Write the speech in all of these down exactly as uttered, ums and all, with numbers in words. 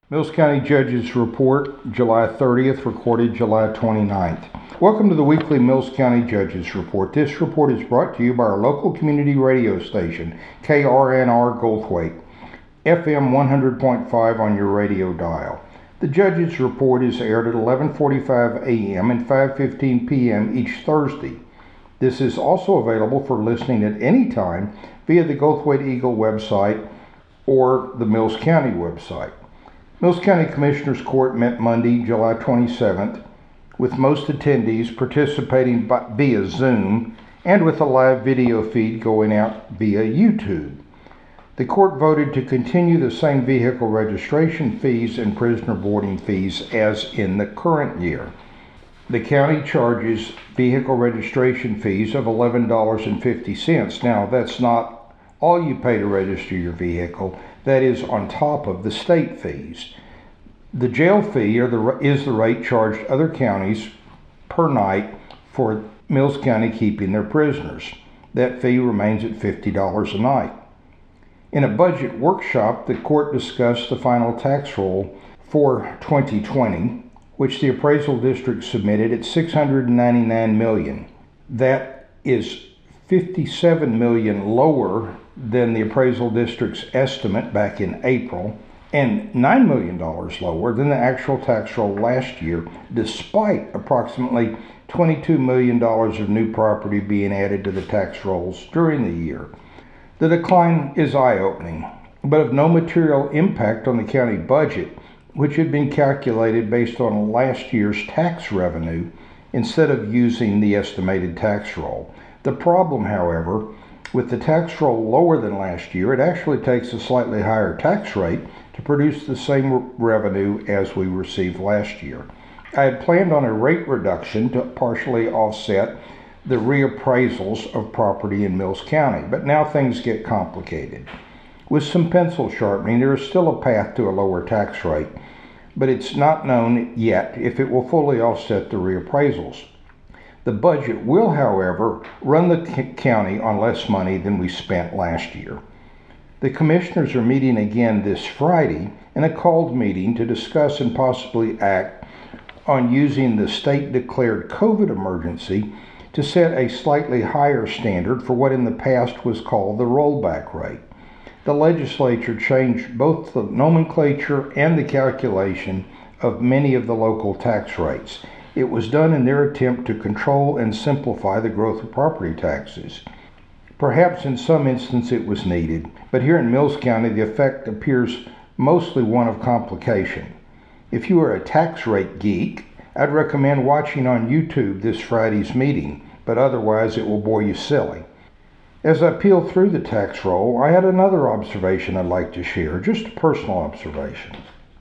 Mills County Judges Report, July thirtieth, recorded July twenty-ninth. Welcome to the weekly Mills County Judges Report. This report is brought to you by our local community radio station, K R N R Goldthwaite, F M one hundred point five on your radio dial. The Judges Report is aired at eleven forty-five a m and five fifteen p m each Thursday. This is also available for listening at any time via the Goldthwaite Eagle website or the Mills County website. Mills County Commissioners Court met Monday, July twenty-seventh, with most attendees participating by, via Zoom and with a live video feed going out via YouTube. The court voted to continue the same vehicle registration fees and prisoner boarding fees as in the current year. The county charges vehicle registration fees of eleven dollars and fifty cents. Now, that's not all you pay to register your vehicle. That is on top of the state fees. The jail fee or the, is the rate charged other counties per night for Mills County keeping their prisoners. That fee remains at fifty dollars a night. In a budget workshop, the court discussed the final tax roll for twenty twenty, which the appraisal district submitted at six hundred ninety-nine million dollars. That is fifty-seven million dollars lower than the appraisal district's estimate back in April, and nine million dollars lower than the actual tax roll last year, despite approximately twenty-two million dollars of new property being added to the tax rolls during the year. The decline is eye-opening, but of no material impact on the county budget, which had been calculated based on last year's tax revenue instead of using the estimated tax roll. The problem, however, with the tax roll lower than last year, it actually takes a slightly higher tax rate to produce the same revenue as we received last year. I had planned on a rate reduction to partially offset the reappraisals of property in Mills County, but now things get complicated. With some pencil sharpening, there is still a path to a lower tax rate, but it's not known yet if it will fully offset the reappraisals. The budget will, however, run the c- county on less money than we spent last year. The commissioners are meeting again this Friday in a called meeting to discuss and possibly act on using the state-declared COVID emergency to set a slightly higher standard for what in the past was called the rollback rate. The legislature changed both the nomenclature and the calculation of many of the local tax rates. It was done in their attempt to control and simplify the growth of property taxes. Perhaps in some instance it was needed, but here in Mills County the effect appears mostly one of complication. If you are a tax rate geek, I'd recommend watching on YouTube this Friday's meeting, but otherwise it will bore you silly. As I peeled through the tax roll, I had another observation I'd like to share, just a personal observation.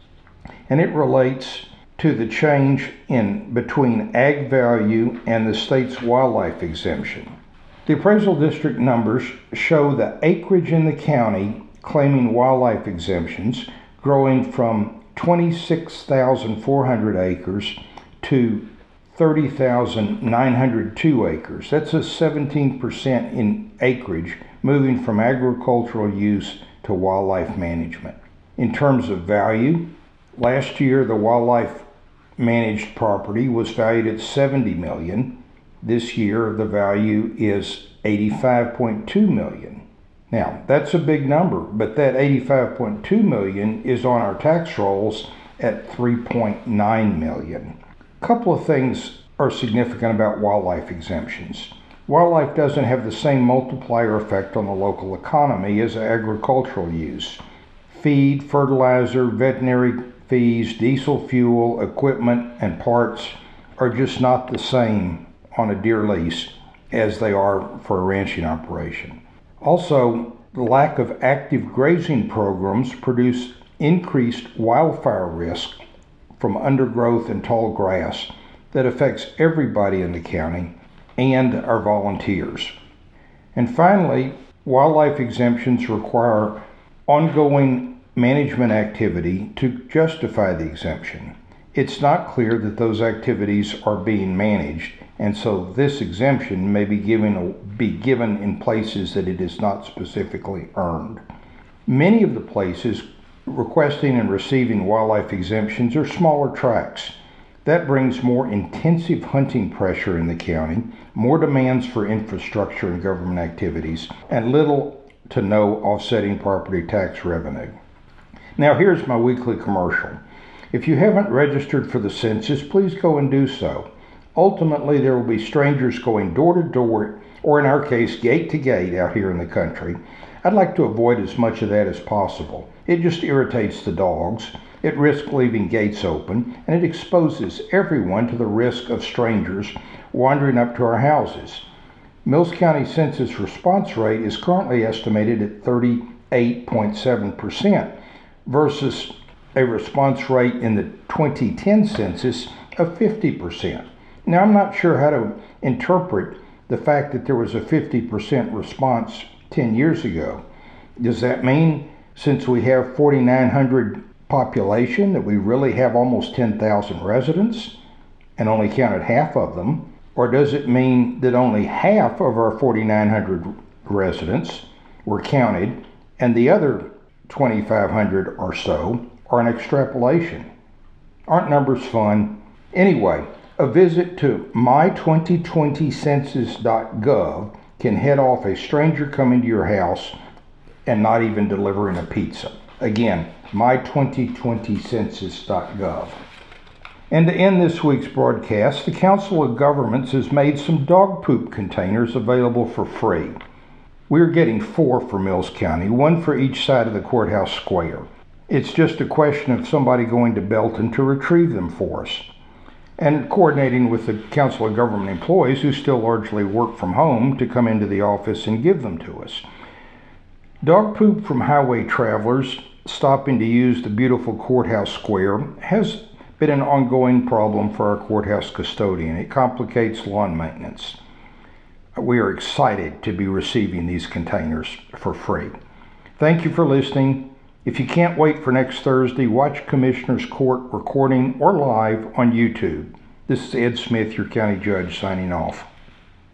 And it relates to the change in between ag value and the state's wildlife exemption. The appraisal district numbers show the acreage in the county claiming wildlife exemptions growing from twenty-six thousand four hundred acres to thirty thousand nine hundred two acres. That's a seventeen percent in acreage moving from agricultural use to wildlife management. In terms of value, last year the wildlife managed property was valued at seventy million dollars. This year the value is eighty-five point two million dollars. Now, that's a big number, but that eighty-five point two million dollars is on our tax rolls at three point nine million dollars. A couple of things are significant about wildlife exemptions. Wildlife doesn't have the same multiplier effect on the local economy as agricultural use. Feed, fertilizer, veterinary fees, diesel fuel, equipment, and parts are just not the same on a deer lease as they are for a ranching operation. Also, the lack of active grazing programs produce increased wildfire risk from undergrowth and tall grass that affects everybody in the county and our volunteers. And finally, wildlife exemptions require ongoing management activity to justify the exemption. It's not clear that those activities are being managed, and so this exemption may be given, be given in places that it is not specifically earned. Many of the places requesting and receiving wildlife exemptions are smaller tracts. That brings more intensive hunting pressure in the county, more demands for infrastructure and government activities, and little to no offsetting property tax revenue. Now here's my weekly commercial. If you haven't registered for the census, please go and do so. Ultimately, there will be strangers going door to door, or in our case, gate to gate out here in the country. I'd like to avoid as much of that as possible. It just irritates the dogs. It risks leaving gates open, and it exposes everyone to the risk of strangers wandering up to our houses. Mills County Census response rate is currently estimated at thirty-eight point seven percent versus a response rate in the twenty ten census of fifty percent. Now, I'm not sure how to interpret the fact that there was a fifty percent response ten years ago. Does that mean since we have forty-nine hundred population that we really have almost ten thousand residents and only counted half of them? Or does it mean that only half of our forty-nine hundred residents were counted and the other twenty-five hundred or so are an extrapolation? Aren't numbers fun? Anyway, a visit to my twenty twenty census dot gov can head off a stranger coming to your house and not even delivering a pizza. Again, my twenty twenty census dot gov. And to end this week's broadcast, the Council of Governments has made some dog poop containers available for free. We're getting four for Mills County, one for each side of the courthouse square. It's just a question of somebody going to Belton to retrieve them for us, and coordinating with the Council of Government employees who still largely work from home to come into the office and give them to us. Dog poop from highway travelers stopping to use the beautiful courthouse square has been an ongoing problem for our courthouse custodian. It complicates lawn maintenance. We are excited to be receiving these containers for free. Thank you for listening. If you can't wait for next Thursday, watch Commissioner's Court recording or live on YouTube. This is Ed Smith, your county judge, signing off.